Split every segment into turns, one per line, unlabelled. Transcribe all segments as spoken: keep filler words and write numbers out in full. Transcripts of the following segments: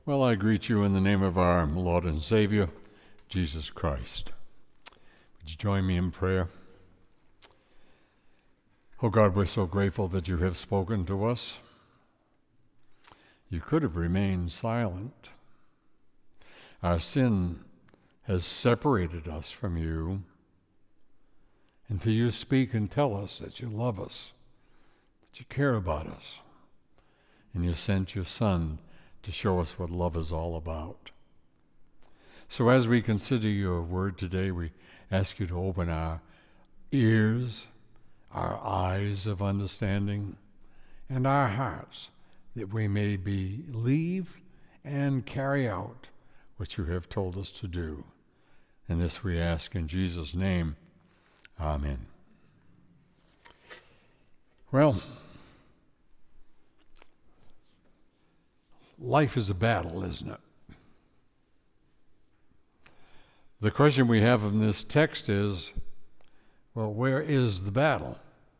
Well, I greet you in the name of our Lord and Savior, Jesus Christ. Would you join me in prayer? Oh God, we're so grateful that you have spoken to us. You could have remained silent. Our sin has separated us from you. Until you speak and tell us that you love us, that you care about us, and you sent your Son to show us what love is all about. So as we consider your word today, we ask you to open our ears, our eyes of understanding, and our hearts, that we may believe and carry out what you have told us to do. And this we ask in Jesus' name. Amen. Well, life is a battle, isn't it? The question we have in this text is, well, where is the battle?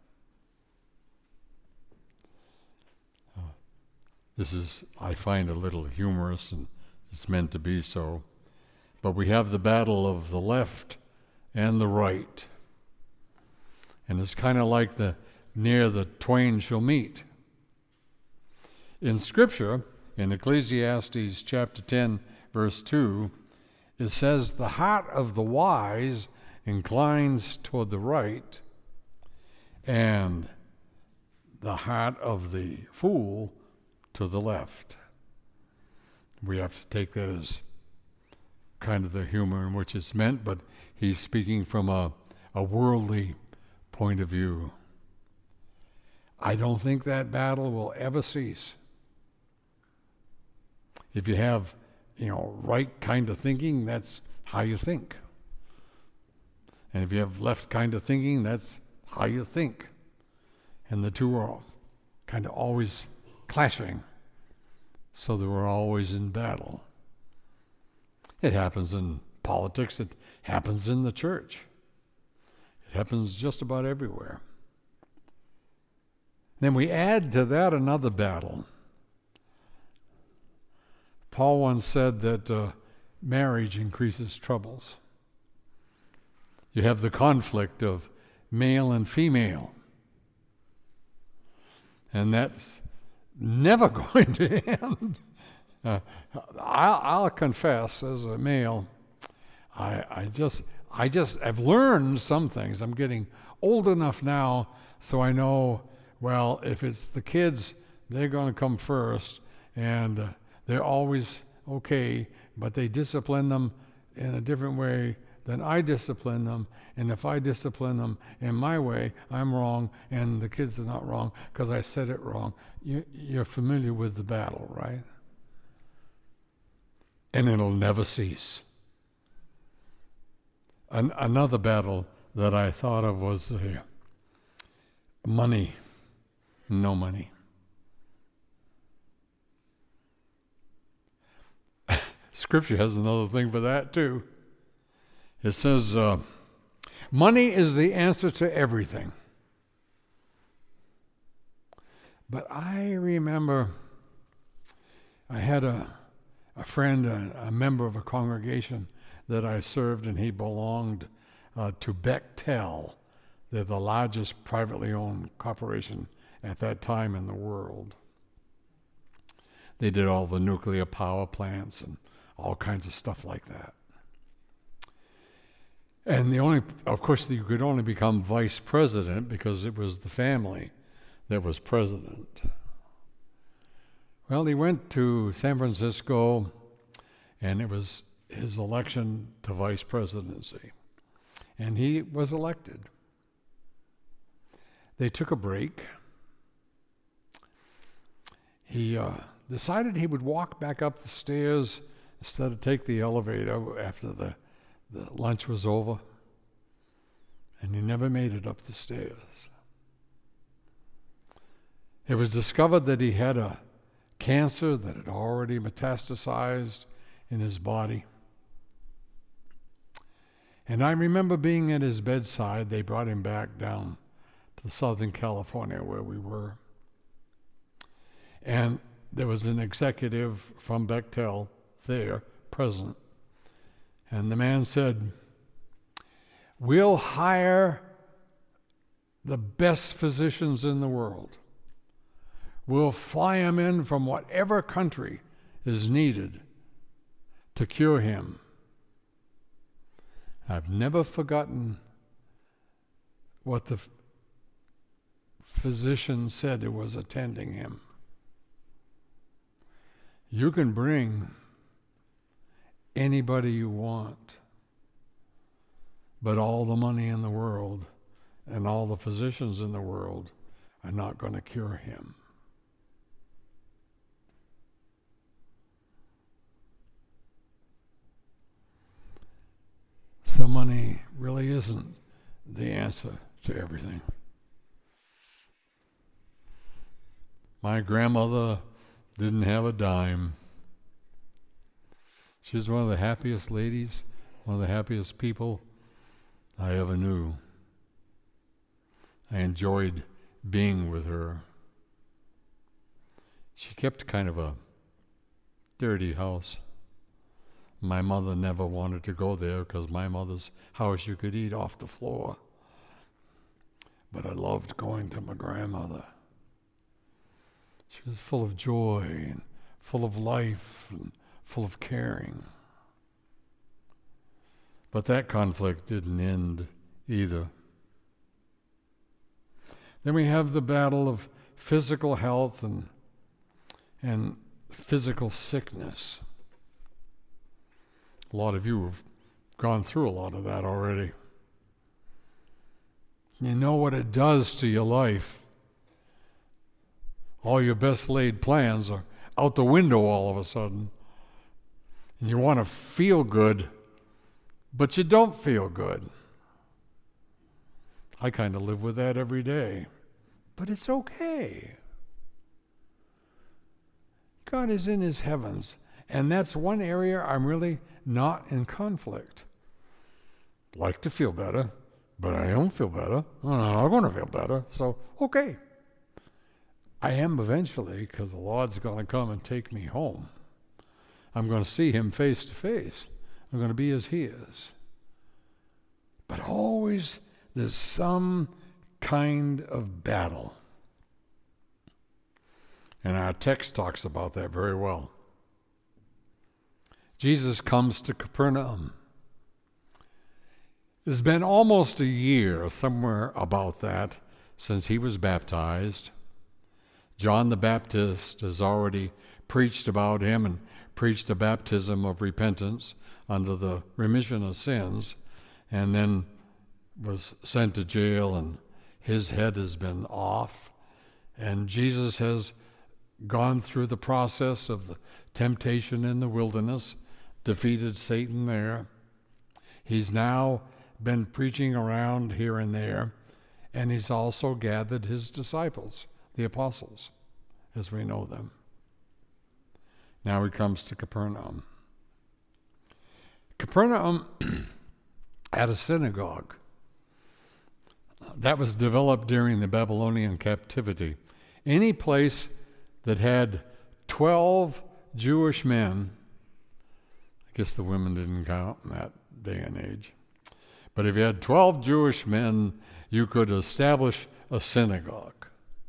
Uh, this is, I find, a little humorous, and it's meant to be so. But we have the battle of the left and the right. And it's kind of like the near the twain shall meet. In Scripture, in Ecclesiastes chapter ten, verse two, it says, the heart of the wise inclines toward the right, and the heart of the fool to the left. We have to take that as kind of the humor in which it's meant, but he's speaking from a, a worldly point of view. I don't think that battle will ever cease. If you have, you know, right kind of thinking, that's how you think. And if you have left kind of thinking, that's how you think. And the two are kind of always clashing, so that we're always in battle. It happens in politics. It happens in the church. It happens just about everywhere. Then we add to that another battle. Paul once said that uh, marriage increases troubles. You have the conflict of male and female. And that's never going to end. Uh, I'll, I'll confess, as a male, I, I just... I just have learned some things. I'm getting old enough now, so I know, well, if it's the kids, they're going to come first, and uh, they're always okay, but they discipline them in a different way than I discipline them, and if I discipline them in my way, I'm wrong, and the kids are not wrong because I said it wrong. You, you're familiar with the battle, right? And it'll never cease. An, another battle that I thought of was uh, money, no money. Scripture has another thing for that too. It says, uh, money is the answer to everything. But I remember I had a, a friend, a, a member of a congregation that I served, and he belonged uh, to Bechtel. They're the largest privately owned corporation at that time in the world. They did all the nuclear power plants and all kinds of stuff like that. And the only, of course, you could only become vice president because it was the family that was president. Well, he went to San Francisco, and it was his election to vice presidency. And he was elected. They took a break. He uh, decided he would walk back up the stairs instead of take the elevator after the, the lunch was over. And he never made it up the stairs. It was discovered that he had a cancer that had already metastasized in his body. And I remember being at his bedside. They brought him back down to Southern California where we were. And there was an executive from Bechtel there present. And the man said, we'll hire the best physicians in the world. We'll fly him in from whatever country is needed to cure him. I've never forgotten what the physician said who was attending him. You can bring anybody you want, but all the money in the world and all the physicians in the world are not going to cure him. So money really isn't the answer to everything. My grandmother didn't have a dime. She was one of the happiest ladies, one of the happiest people I ever knew. I enjoyed being with her. She kept kind of a dirty house. My mother never wanted to go there because my mother's house you could eat off the floor. But I loved going to my grandmother. She was full of joy and full of life and full of caring. But that conflict didn't end either. Then we have the battle of physical health and and physical sickness. A lot of you have gone through a lot of that already. You know what it does to your life. All your best laid plans are out the window all of a sudden. And you want to feel good, but you don't feel good. I kind of live with that every day. But it's okay. God is in his heavens. And that's one area I'm really not in conflict. Like to feel better, but I don't feel better. I'm not going to feel better. So, okay. I am eventually, because the Lord's going to come and take me home. I'm going to see him face to face. I'm going to be as he is. But always there's some kind of battle. And our text talks about that very well. Jesus comes to Capernaum. It's been almost a year, somewhere about that, since he was baptized. John the Baptist has already preached about him and preached a baptism of repentance under the remission of sins, and then was sent to jail, and his head has been off. And Jesus has gone through the process of the temptation in the wilderness, defeated Satan there. He's now been preaching around here and there, and he's also gathered his disciples, the apostles, as we know them. Now he comes to Capernaum. Capernaum had a synagogue that was developed during the Babylonian captivity. Any place that had twelve Jewish men, I guess the women didn't count in that day and age, but if you had twelve Jewish men, you could establish a synagogue.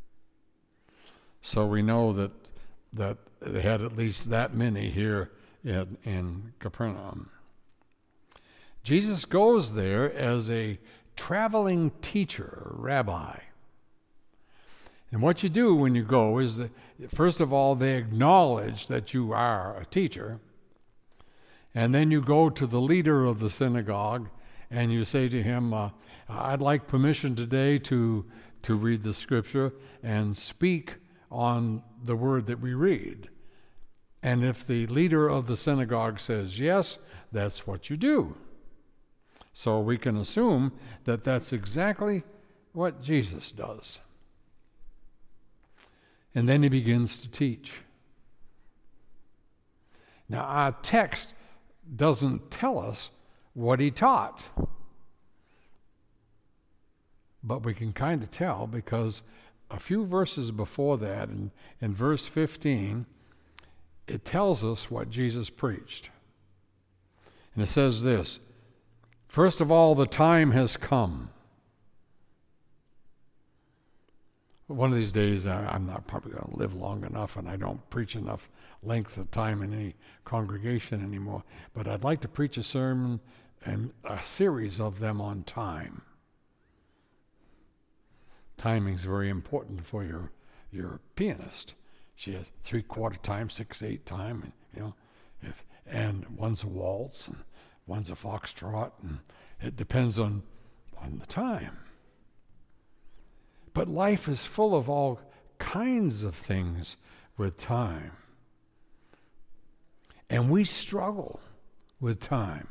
So we know that that they had at least that many here in, in Capernaum. Jesus goes there as a traveling teacher, rabbi. And what you do when you go is that, first of all, they acknowledge that you are a teacher. And then you go to the leader of the synagogue and you say to him, uh, I'd like permission today to, to read the scripture and speak on the word that we read. And if the leader of the synagogue says yes, that's what you do. So we can assume that that's exactly what Jesus does. And then he begins to teach. Now, our text doesn't tell us what he taught. But we can kind of tell because a few verses before that, in, in verse fifteen, it tells us what Jesus preached. And it says this, first of all, the time has come. One of these days, I'm not probably going to live long enough, and I don't preach enough length of time in any congregation anymore. But I'd like to preach a sermon and a series of them on time. Timing is very important for your your pianist. She has three-quarter time, six-eight time, and, you know, if, and one's a waltz, and one's a foxtrot, and it depends on on the time. But life is full of all kinds of things with time. And we struggle with time.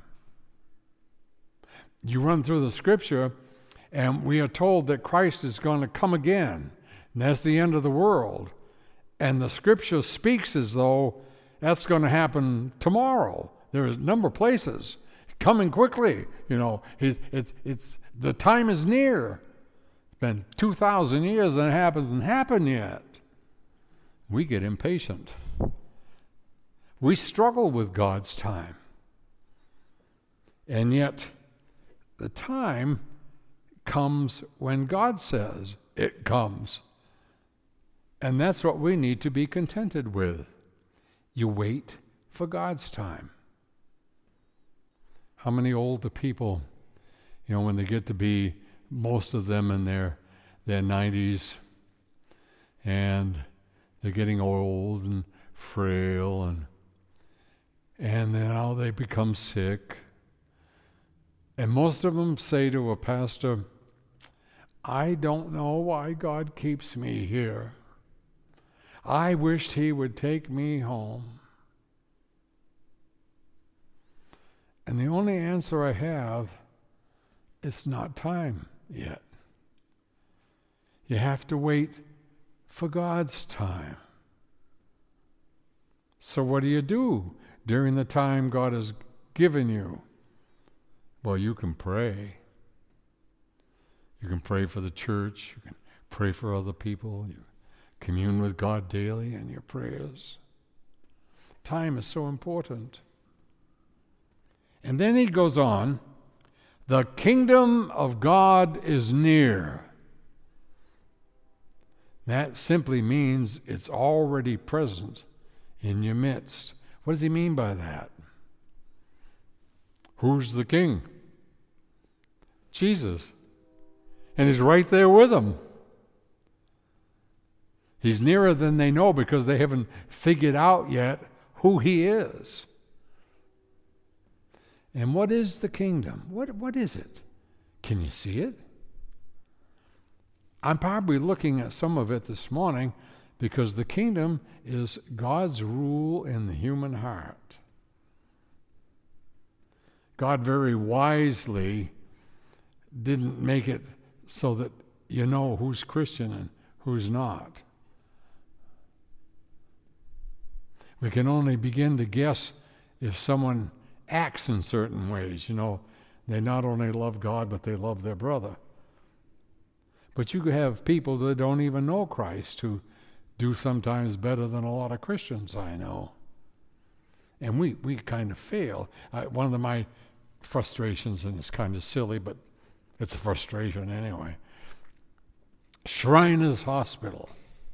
You run through the scripture, and we are told that Christ is going to come again. And that's the end of the world. And the scripture speaks as though that's going to happen tomorrow. There are a number of places. Coming quickly, you know, it's, it's, it's, the time is near. Been two thousand years and it hasn't happened yet. We get impatient. We struggle with God's time. And yet, the time comes when God says it comes. And that's what we need to be contented with. You wait for God's time. How many older people, you know, when they get to be, most of them in their their nineties, and they're getting old and frail, and and then now they become sick. And most of them say to a pastor, I don't know why God keeps me here. I wished he would take me home. And the only answer I have, it's not time yet. You have to wait for God's time. So what do you do during the time God has given you? Well, you can pray. You can pray for the church. You can pray for other people. You commune with God daily in your prayers. Time is so important. And then he goes on, the kingdom of God is near. That simply means it's already present in your midst. What does he mean by that? Who's the king? Jesus. And he's right there with them. He's nearer than they know because they haven't figured out yet who he is. And what is the kingdom? What what is it? Can you see it? I'm probably looking at some of it this morning because the kingdom is God's rule in the human heart. God very wisely didn't make it so that you know who's Christian and who's not. We can only begin to guess if someone acts in certain ways. You know, they not only love God, but they love their brother. But you could have people that don't even know Christ who do sometimes better than a lot of Christians I know. And we, we kind of fail. I, one of the, my frustrations, and it's kind of silly, but it's a frustration anyway. Shriners Hospital.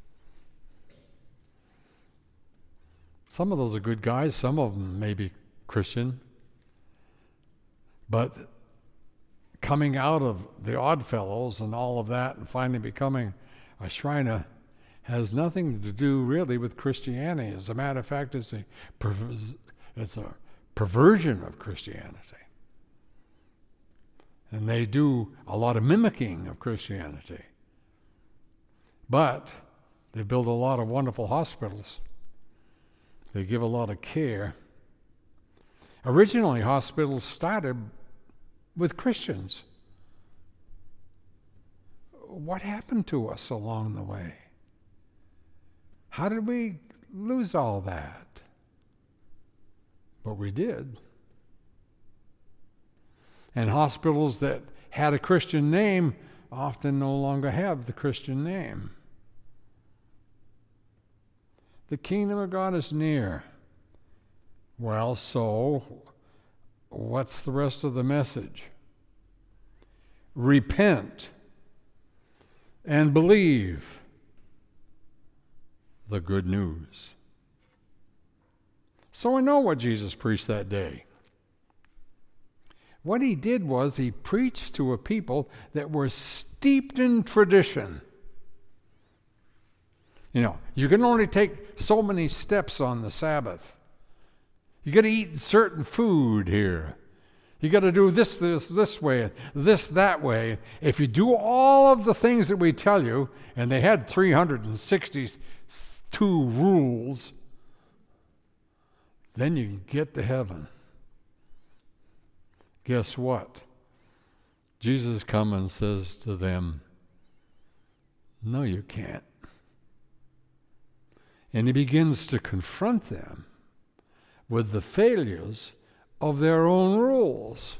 Some of those are good guys. Some of them may be Christian. But coming out of the Oddfellows and all of that and finally becoming a Shriner has nothing to do really with Christianity. As a matter of fact, it's a, it's a perversion of Christianity. And they do a lot of mimicking of Christianity. But they build a lot of wonderful hospitals. They give a lot of care. Originally, hospitals started with Christians. What happened to us along the way? How did we lose all that? But we did. And hospitals that had a Christian name often no longer have the Christian name. The kingdom of God is near. Well, so what's the rest of the message? Repent and believe the good news. So we know what Jesus preached that day. What he did was he preached to a people that were steeped in tradition. You know, you can only take so many steps on the Sabbath. You got to eat certain food here. You got to do this, this, this way, this, that way. If you do all of the things that we tell you, and they had three hundred sixty-two rules, then you can get to heaven. Guess what? Jesus comes and says to them, no, you can't. And he begins to confront them with the failures of their own rules.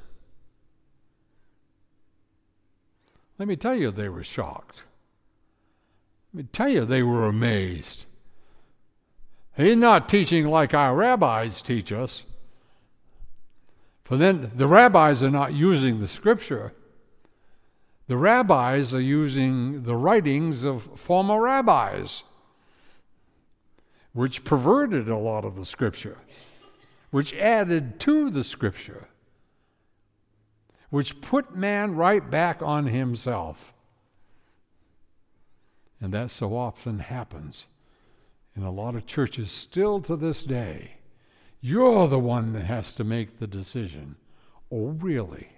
Let me tell you, they were shocked. Let me tell you, they were amazed. He's not teaching like our rabbis teach us. For then the rabbis are not using the scripture. The rabbis are using the writings of former rabbis, which perverted a lot of the scripture, which added to the scripture, which put man right back on himself. And that so often happens in a lot of churches still to this day. You're the one that has to make the decision. Oh, really?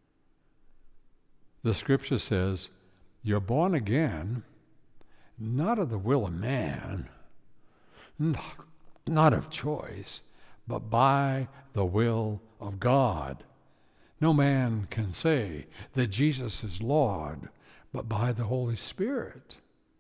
The scripture says, you're born again, not of the will of man, not of choice, but by the will of God. No man can say that Jesus is Lord, but by the Holy Spirit.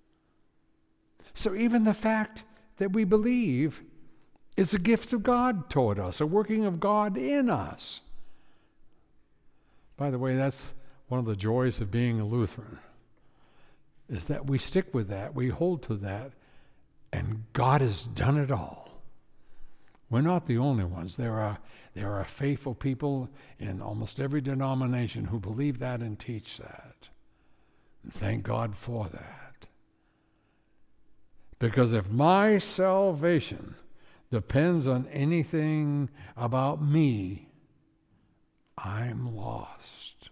So even the fact that we believe is a gift of God toward us, a working of God in us. By the way, that's one of the joys of being a Lutheran, is that we stick with that, we hold to that, and God has done it all. We're not the only ones. There are, there are faithful people in almost every denomination who believe that and teach that. And thank God for that. Because if my salvation depends on anything about me, I'm lost.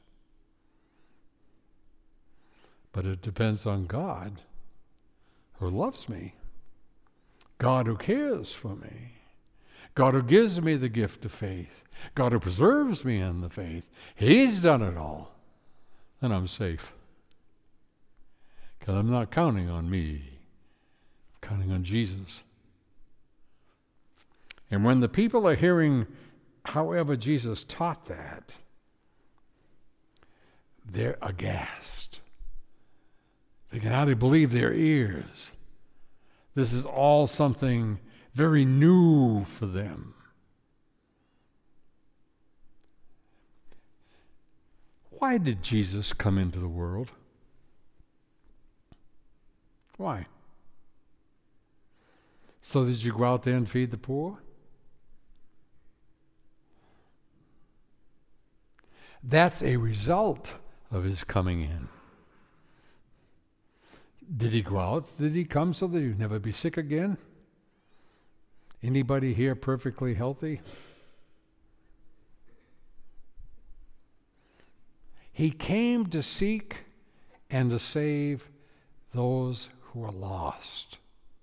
But it depends on God who loves me, God who cares for me, God who gives me the gift of faith, God who preserves me in the faith. He's done it all, and I'm safe. Because I'm not counting on me, I'm counting on Jesus. And when the people are hearing however Jesus taught that, they're aghast. They can hardly believe their ears. This is all something very new for them. Why did Jesus come into the world? Why? So that you go out there and feed the poor? That's a result of his coming in. Did he go out? Did he come so that you'd never be sick again? Anybody here perfectly healthy? He came to seek and to save those who are lost.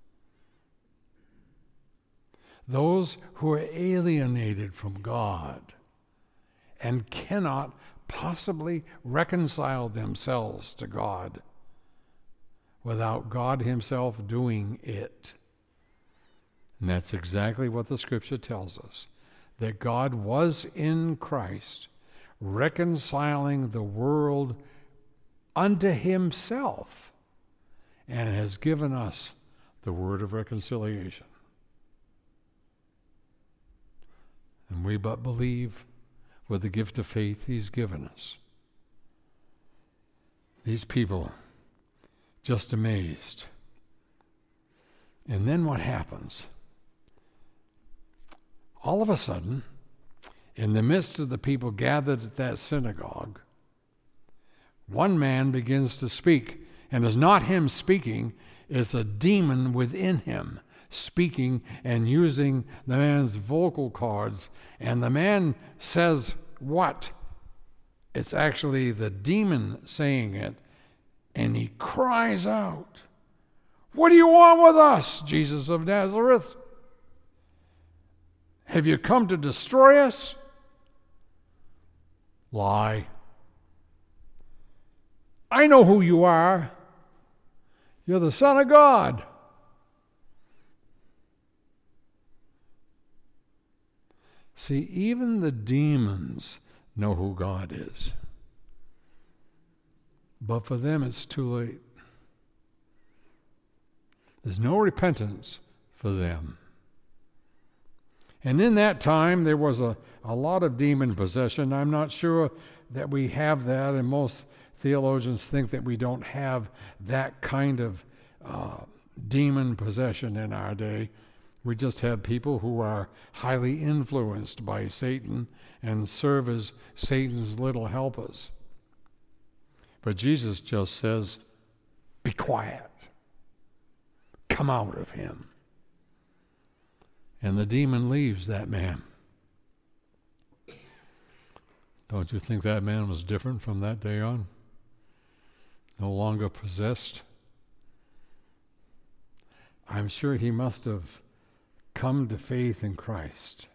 Those who are alienated from God and cannot possibly reconcile themselves to God without God himself doing it. And that's exactly what the scripture tells us, that God was in Christ, reconciling the world unto himself, and has given us the word of reconciliation. And we but believe with the gift of faith he's given us. These people, just amazed. And then what happens? All of a sudden, in the midst of the people gathered at that synagogue, one man begins to speak. And it's not him speaking, it's a demon within him speaking and using the man's vocal cords. And the man says what? It's actually the demon saying it. And he cries out, "What do you want with us, Jesus of Nazareth? Have you come to destroy us?" Lie. I know who you are. You're the Son of God. See, even the demons know who God is. But for them, it's too late. There's no repentance for them. And in that time, there was a, a lot of demon possession. I'm not sure that we have that, and most theologians think that we don't have that kind of uh, demon possession in our day. We just have people who are highly influenced by Satan and serve as Satan's little helpers. But Jesus just says, "Be quiet. Come out of him." And the demon leaves that man. Don't you think that man was different from that day on? No longer possessed? I'm sure he must have come to faith in Christ.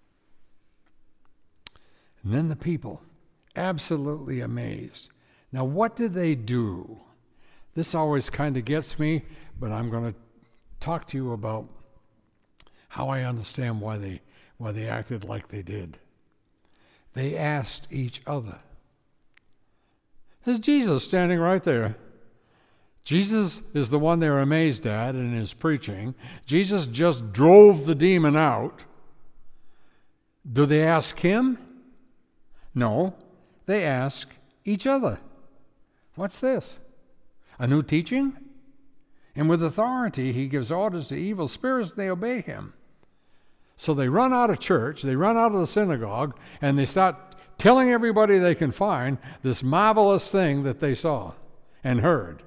And then the people, absolutely amazed. Now, what did they do? This always kind of gets me, but I'm going to talk to you about how I understand why they why they acted like they did. They asked each other. There's Jesus standing right there. Jesus is the one they're amazed at in his preaching. Jesus just drove the demon out. Do they ask him? No. They ask each other. What's this? A new teaching? And with authority, he gives orders to evil spirits, and they obey him. So they run out of church, they run out of the synagogue, and they start telling everybody they can find this marvelous thing that they saw and heard.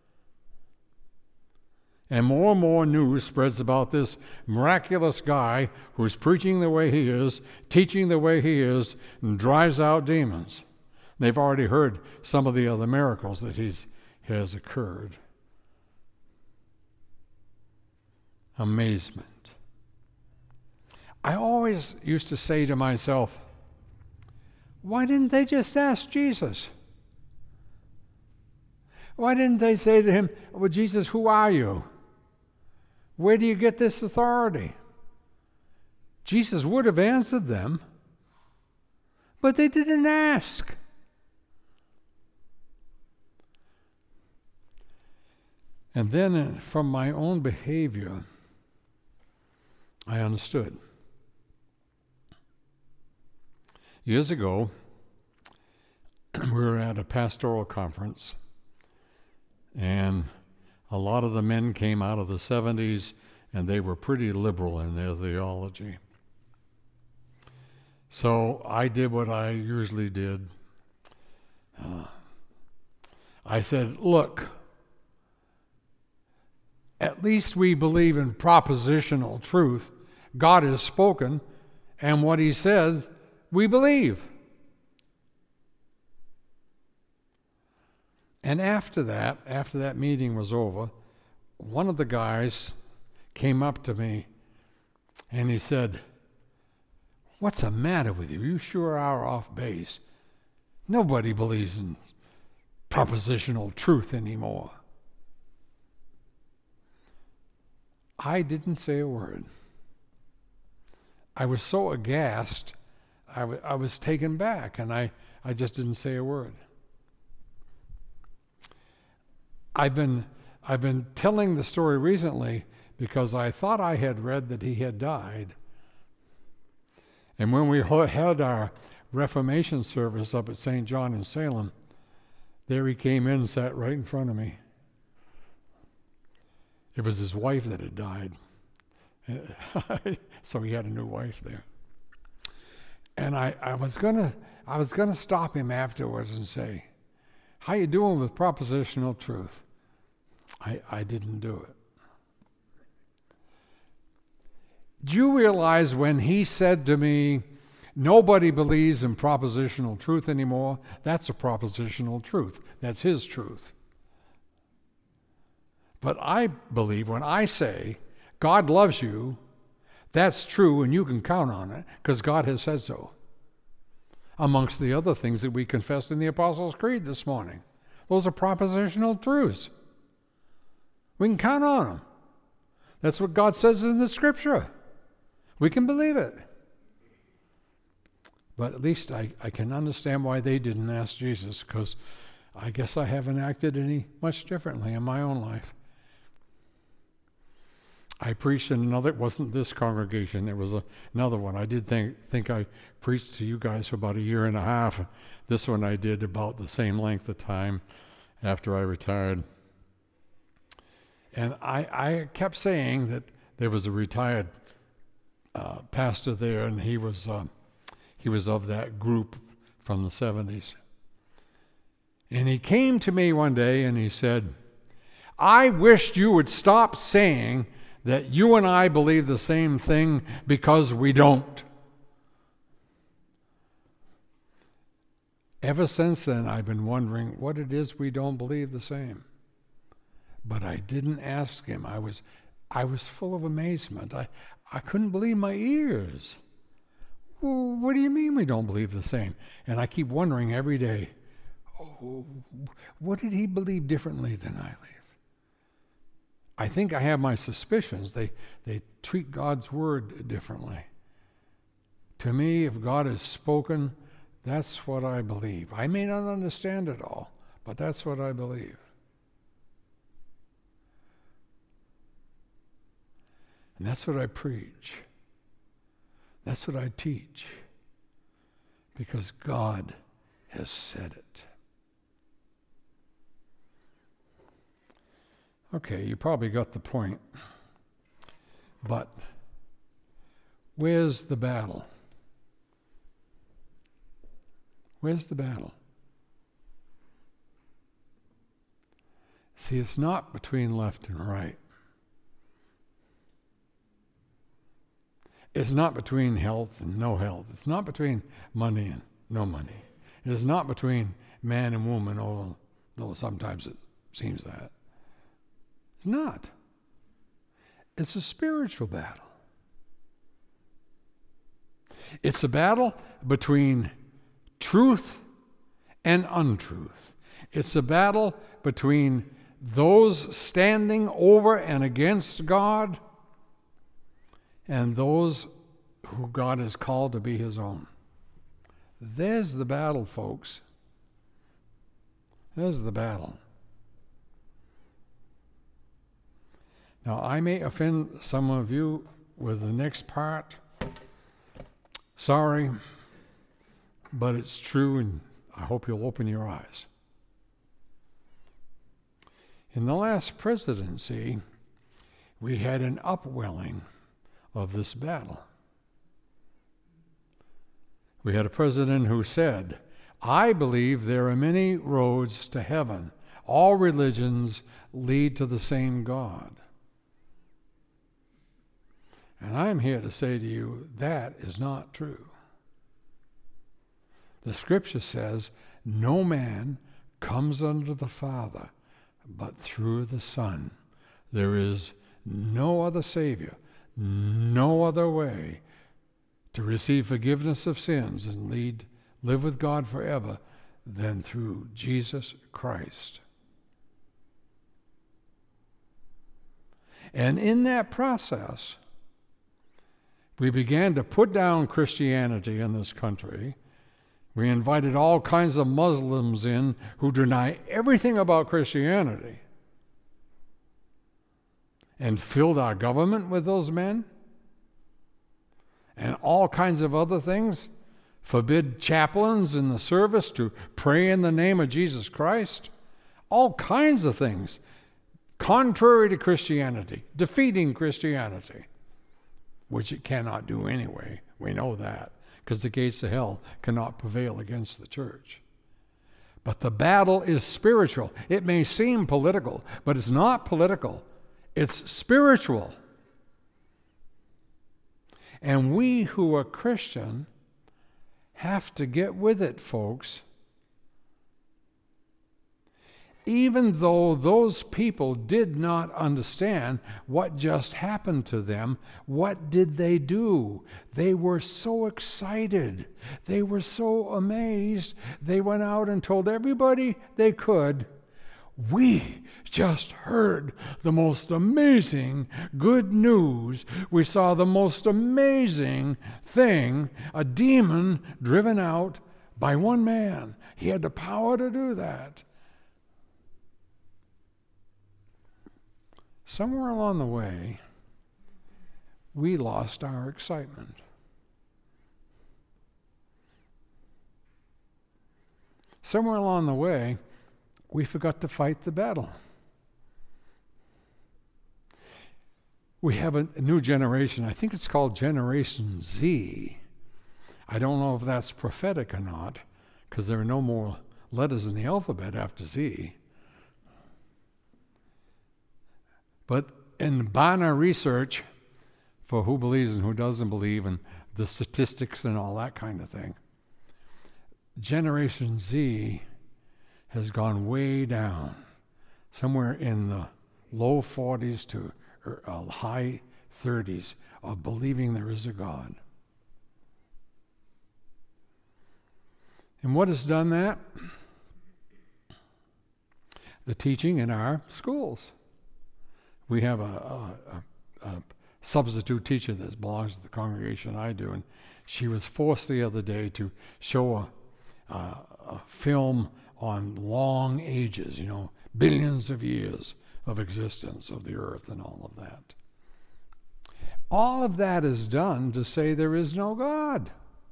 And more and more news spreads about this miraculous guy who's preaching the way he is, teaching the way he is, and drives out demons. They've already heard some of the other miracles that he's, has occurred. Amazement. I always used to say to myself, why didn't they just ask Jesus? Why didn't they say to him, well, Jesus, who are you? Where do you get this authority? Jesus would have answered them, but they didn't ask. And then from my own behavior, I understood. Years ago, we were at a pastoral conference, and a lot of the men came out of the seventies, and they were pretty liberal in their theology. So I did what I usually did. Uh, I said, look, at least we believe in propositional truth. God has spoken, and what he says, we believe. And after that, after that meeting was over, one of the guys came up to me and he said, what's the matter with you? You sure are off base. Nobody believes in propositional truth anymore. I didn't say a word. I was so aghast, I, w- I was taken back, and I, I just didn't say a word. I've been I've been telling the story recently because I thought I had read that he had died. And when we had our Reformation service up at Saint John in Salem, there he came in and sat right in front of me. It was his wife that had died. So he had a new wife there. And I, I was gonna I was gonna stop him afterwards and say, "How you doing with propositional truth?" I, I didn't do it. Do you realize when he said to me, "Nobody believes in propositional truth anymore," that's a propositional truth. That's his truth. But I believe when I say God loves you, that's true and you can count on it because God has said so. Amongst the other things that we confessed in the Apostles' Creed this morning. Those are propositional truths. We can count on them. That's what God says in the Scripture. We can believe it. But at least I, I can understand why they didn't ask Jesus, because I guess I haven't acted any much differently in my own life. I preached in another, it wasn't this congregation, it was a, another one. I did think, think I preached to you guys for about a year and a half. This one I did about the same length of time after I retired. And I, I kept saying that there was a retired uh, pastor there, and he was uh, he was of that group from the seventies. And he came to me one day and he said, "I wished you would stop saying that you and I believe the same thing, because we don't." Ever since then, I've been wondering what it is we don't believe the same. But I didn't ask him. I was I was full of amazement. I, I couldn't believe my ears. Well, what do you mean we don't believe the same? And I keep wondering every day, oh, what did he believe differently than I believe? I think I have my suspicions. They they treat God's word differently. To me, if God has spoken, that's what I believe. I may not understand it all, but that's what I believe. And that's what I preach. That's what I teach. Because God has said it. Okay, you probably got the point. But where's the battle? Where's the battle? See, it's not between left and right. It's not between health and no health. It's not between money and no money. It is not between man and woman, although sometimes it seems that. It's not. It's a spiritual battle. It's a battle between truth and untruth. It's a battle between those standing over and against God and those who God has called to be his own. There's the battle, folks. There's the battle. Now, I may offend some of you with the next part. Sorry, but it's true, and I hope you'll open your eyes. In the last presidency, we had an upwelling of this battle. We had a president who said, "I believe there are many roads to heaven. All religions lead to the same God." And I'm here to say to you, that is not true. The Scripture says, "No man comes unto the Father but through the Son." There is no other Savior, no other way to receive forgiveness of sins and lead, live with God forever than through Jesus Christ. And in that process, we began to put down Christianity in this country. We invited all kinds of Muslims in who deny everything about Christianity, and filled our government with those men, and all kinds of other things. Forbid chaplains in the service to pray in the name of Jesus Christ. All kinds of things. contrary to Christianity, defeating Christianity, which it cannot do anyway. We know that, because the gates of hell cannot prevail against the church. But the battle is spiritual. It may seem political, but it's not political. It's spiritual. And we who are Christian have to get with it, folks. Even though those people did not understand what just happened to them, what did they do? They were so excited. They were so amazed. They went out and told everybody they could, "We just heard the most amazing good news. We saw the most amazing thing, a demon driven out by one man. He had the power to do that." Somewhere along the way, we lost our excitement. Somewhere along the way, we forgot to fight the battle. We have a, a new generation. I think it's called Generation Z. I don't know if that's prophetic or not, because there are no more letters in the alphabet after Z. But in Barna research, for who believes and who doesn't believe, and the statistics and all that kind of thing, Generation Z has gone way down, somewhere in the low forties to uh, high thirties of believing there is a God. And what has done that? The teaching in our schools. We have a, a, a, a substitute teacher that belongs to the congregation I do, and she was forced the other day to show a, a, a film on long ages, you know, billions of years of existence of the earth and all of that. All of that is done to say there is no God.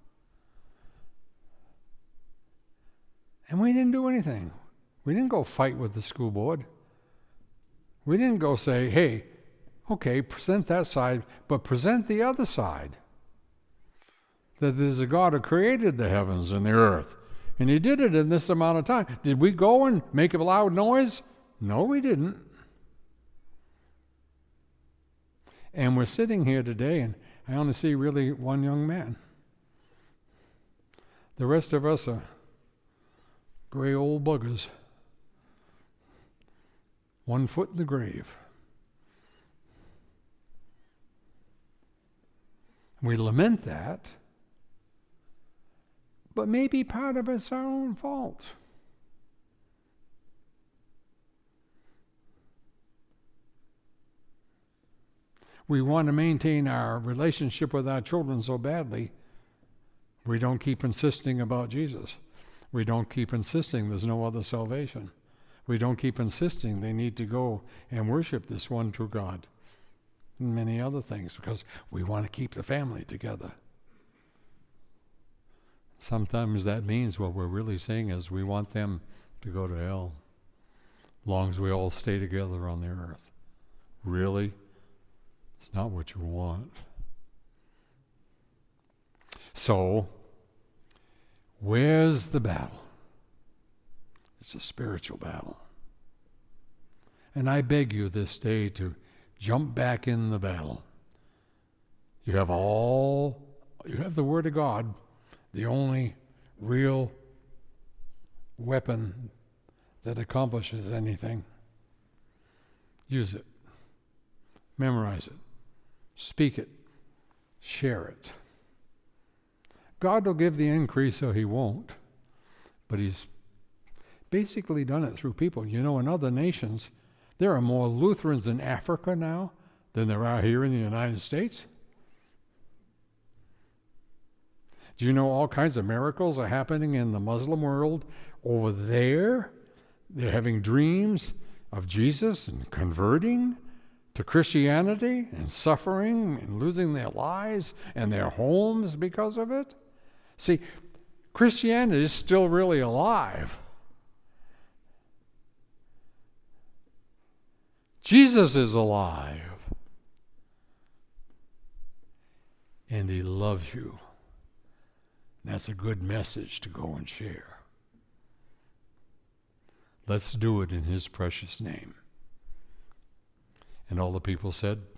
And we didn't do anything. We didn't go fight with the school board. We didn't go say, hey, okay, present that side, but present the other side. That there's a God who created the heavens and the earth. And he did it in this amount of time. Did we go and make a loud noise? No, we didn't. And we're sitting here today, and I only see really one young man. The rest of us are gray old buggers. One foot in the grave. We lament that, but maybe part of it's our own fault. We want to maintain our relationship with our children so badly, we don't keep insisting about Jesus. We don't keep insisting there's no other salvation. We don't keep insisting they need to go and worship this one true God and many other things because we want to keep the family together. Sometimes that means what we're really saying is we want them to go to hell as long as we all stay together on the earth. Really? It's not what you want. So, where's the battle? It's a spiritual battle. And I beg you this day to jump back in the battle. You have all, you have the Word of God, the only real weapon that accomplishes anything. Use it. Memorize it. Speak it. Share it. God will give the increase or he won't, but he's basically done it through people. You know, in other nations, there are more Lutherans in Africa now than there are here in the United States. Do you know all kinds of miracles are happening in the Muslim world over there? They're having dreams of Jesus and converting to Christianity and suffering and losing their lives and their homes because of it. See, Christianity is still really alive. Jesus is alive. And he loves you. That's a good message to go and share. Let's do it in his precious name. And all the people said,